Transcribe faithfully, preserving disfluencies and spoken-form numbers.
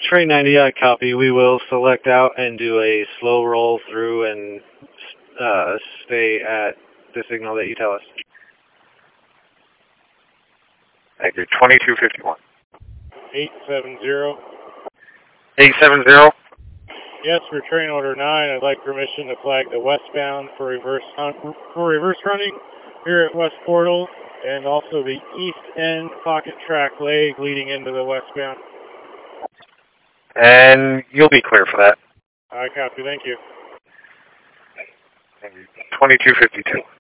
Train ninety, I copy. We will select out and do a slow roll through and uh, stay at the signal that you tell us. Thank you. twenty-two fifty-one. eight seven zero. eight seven zero. Yes, for train order nine, I'd like permission to flag the westbound for reverse for reverse running here at West Portal, and also the east end pocket track leg leading into the westbound. And you'll be clear for that. I copy. Thank you. Thank you. twenty-two fifty-two.